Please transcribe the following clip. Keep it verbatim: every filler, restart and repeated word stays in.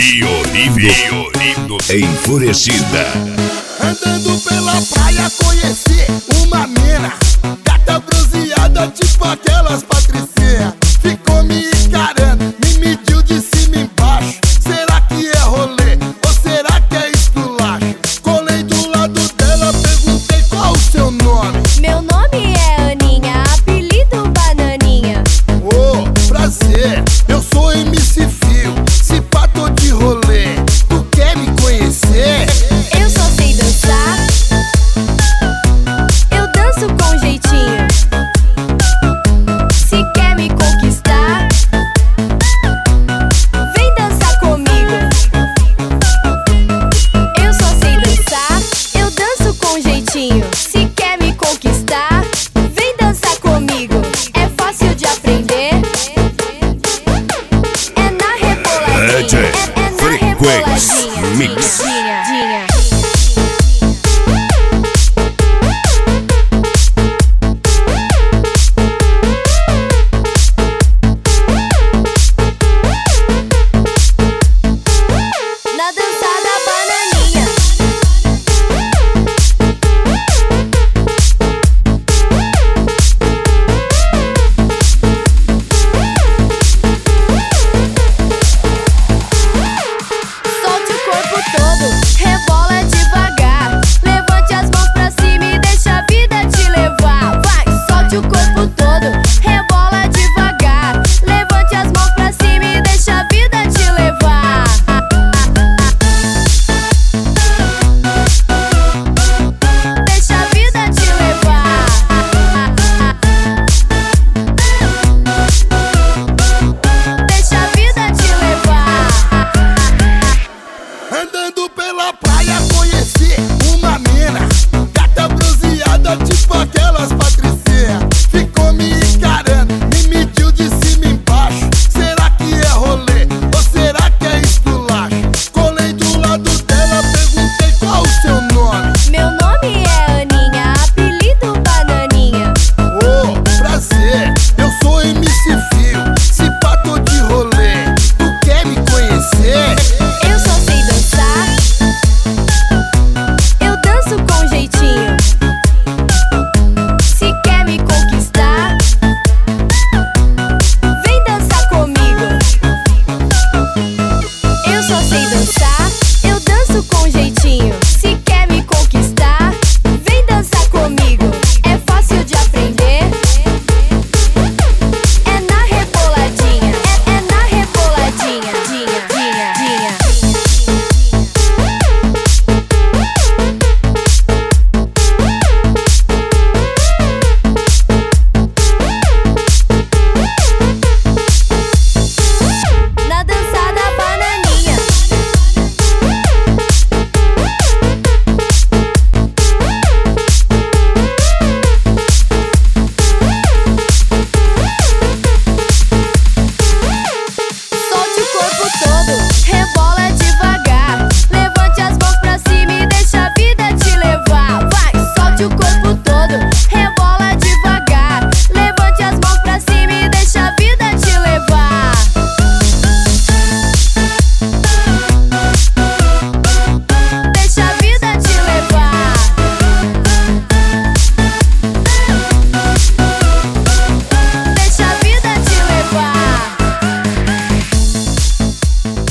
Violino Enfurecida. Andando pela praia conheci uma mina, gata bronzeada tipo aquelas patricinhas. Ficou me encarando, me mediu de cima e embaixo. Será que é rolê ou será que é esculacho? Colei do lado dela, perguntei qual o seu nome. Meu nome é Aninha, apelido Bananinha. Ô, oh, prazer, eu sou M C Fio. Se pá, tô de rolê, tu quer me conhecer? Eu só sei dançar, eu danço com jeitinho. Se quer me conquistar, vem dançar comigo. Eu só sei dançar, eu danço com jeitinho. Se quer me conquistar, vem dançar comigo. É fácil de aprender, é na reboladinha, é, é na Frequência reboladinha. Mix.